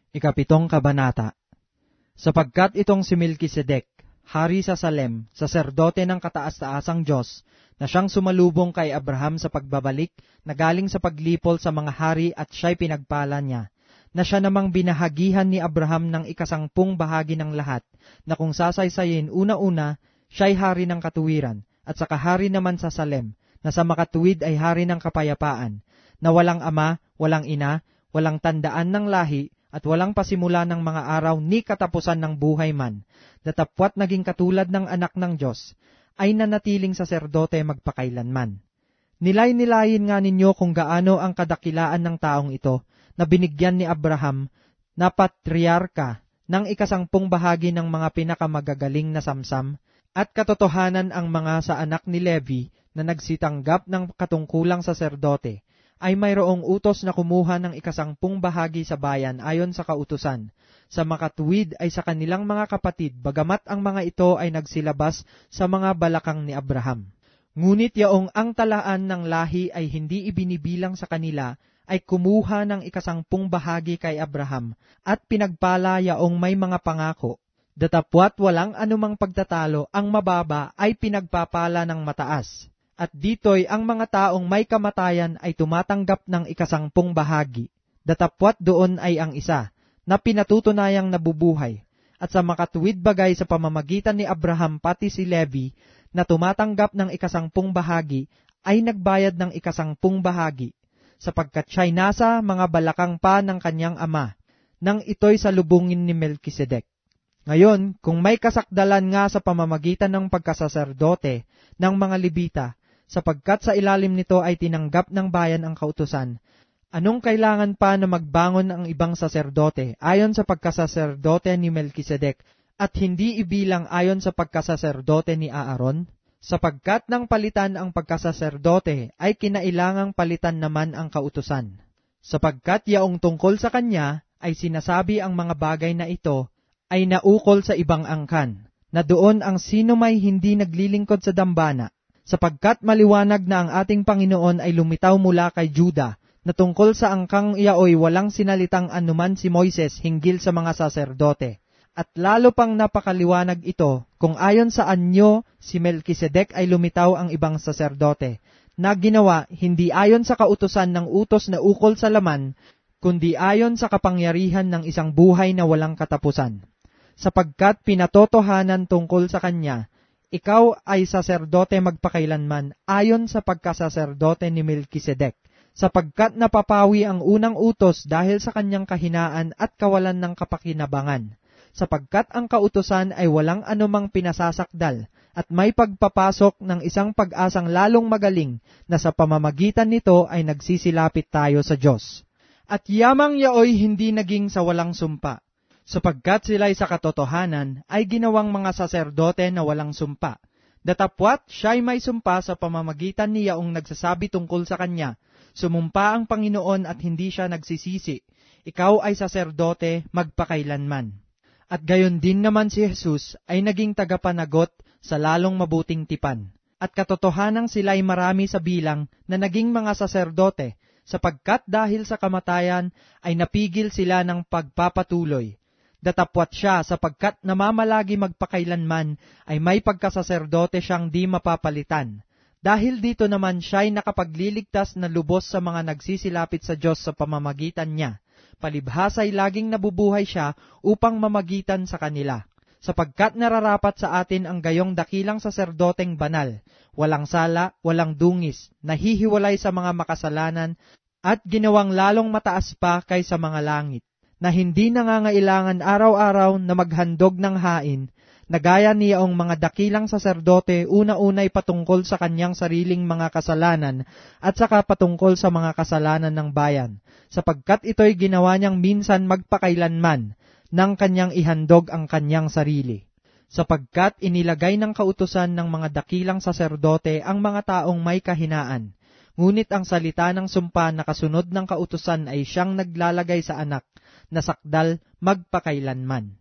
Ikapitong kabanata. Sapagkat itong si Melkisedek, hari sa Salem, saserdote ng kataas-taasang Diyos, na siyang sumalubong kay Abraham sa pagbabalik, na galing sa paglipol sa mga hari at siya'y pinagpala niya, na siya namang binahagihan ni Abraham ng 10 bahagi ng lahat, na kung sasaysayin una-una, siya'y hari ng katuwiran, at saka hari naman sa Salem, na sa makatuwid ay hari ng kapayapaan, na walang ama, walang ina, walang tandaan ng lahi, at walang pasimula ng mga araw ni katapusan ng buhay man, datapwat naging katulad ng anak ng Diyos, ay nanatiling saserdote magpakailanman. Nilay-nilayin nga ninyo kung gaano ang kadakilaan ng taong ito, na binigyan ni Abraham na patriarka ng 10 bahagi ng mga pinakamagagaling na samsam, at katotohanan ang mga sa anak ni Levi na nagsitanggap ng katungkulang saserdote, ay mayroong utos na kumuha ng 10 bahagi sa bayan ayon sa kautusan. Sa makatuwid ay sa kanilang mga kapatid, bagamat ang mga ito ay nagsilabas sa mga balakang ni Abraham. Ngunit yaong ang talaan ng lahi ay hindi ibinibilang sa kanila, ay kumuha ng 10 bahagi kay Abraham, at pinagpala yaong may mga pangako. Datapwat walang anumang pagtatalo, ang mababa ay pinagpapala ng mataas. At dito'y ang mga taong may kamatayan ay tumatanggap ng 10 bahagi. Datapwat doon ay ang isa, na pinatutunayang nabubuhay. At sa makatuwid bagay sa pamamagitan ni Abraham pati si Levi, na tumatanggap ng 10 bahagi, ay nagbayad ng 10 bahagi, sapagkat siya'y nasa mga balakang pa ng kanyang ama, nang ito'y salubungin ni Melkisedek. Ngayon, kung may kasakdalan nga sa pamamagitan ng pagkasaserdote ng mga Levita, sapagkat sa ilalim nito ay tinanggap ng bayan ang kautusan, anong kailangan pa na magbangon ang ibang saserdote ayon sa pagkasaserdote ni Melkisedek at hindi ibilang ayon sa pagkasaserdote ni Aaron? Sapagkat nang palitan ang pagkasaserdote ay kinailangang palitan naman ang kautusan. Sapagkat yaong tungkol sa kanya ay sinasabi ang mga bagay na ito ay naukol sa ibang angkan, na doon ang sino may hindi naglilingkod sa dambana, sapagkat maliwanag na ang ating Panginoon ay lumitaw mula kay Juda, na tungkol sa angkang iyaoy walang sinalitang anuman si Moises hinggil sa mga saserdote. At lalo pang napakaliwanag ito, kung ayon sa anyo si Melkisedek ay lumitaw ang ibang saserdote, na ginawa hindi ayon sa kautusan ng utos na ukol sa laman, kundi ayon sa kapangyarihan ng isang buhay na walang katapusan. Sapagkat pinatotohanan tungkol sa kanya, ikaw ay saserdote magpakailanman ayon sa pagkasaserdote ni Melkisedek, sapagkat napapawi ang unang utos dahil sa kanyang kahinaan at kawalan ng kapakinabangan, sapagkat ang kautusan ay walang anumang pinasasakdal, at may pagpapasok ng isang pag-asang lalong magaling na sa pamamagitan nito ay nagsisilapit tayo sa Diyos. At yamang yaoy hindi naging sa walang sumpa, sapagkat sila'y sa katotohanan ay ginawang mga saserdote na walang sumpa. Datapwat siya'y may sumpa sa pamamagitan ni yaong nagsasabi tungkol sa kanya, sumumpa ang Panginoon at hindi siya nagsisisi, ikaw ay saserdote magpakailanman. At gayon din naman si Jesus ay naging tagapanagot sa lalong mabuting tipan. At katotohanang sila'y marami sa bilang na naging mga saserdote, sapagkat dahil sa kamatayan ay napigil sila ng pagpapatuloy. Datapwat siya sapagkat namamalagi magpakailanman ay may pagkasaserdote siyang di mapapalitan. Dahil dito naman siya'y nakapagliligtas na lubos sa mga nagsisilapit sa Diyos sa pamamagitan niya. Palibhasa'y laging nabubuhay siya upang mamagitan sa kanila. Sapagkat nararapat sa atin ang gayong dakilang saserdoteng banal, walang sala, walang dungis, nahihiwalay sa mga makasalanan, at ginawang lalong mataas pa kaysa mga langit, na hindi nangangailangan araw-araw na maghandog ng hain, na gaya niyaong mga dakilang saserdote una-unay patungkol sa kanyang sariling mga kasalanan at saka patungkol sa mga kasalanan ng bayan, sapagkat ito'y ginawa niyang minsan magpakailanman nang kanyang ihandog ang kanyang sarili. Sapagkat inilagay ng kautusan ng mga dakilang saserdote ang mga taong may kahinaan, ngunit ang salita ng sumpa na kasunod ng kautusan ay siyang naglalagay sa anak, na sakdal magpakailanman.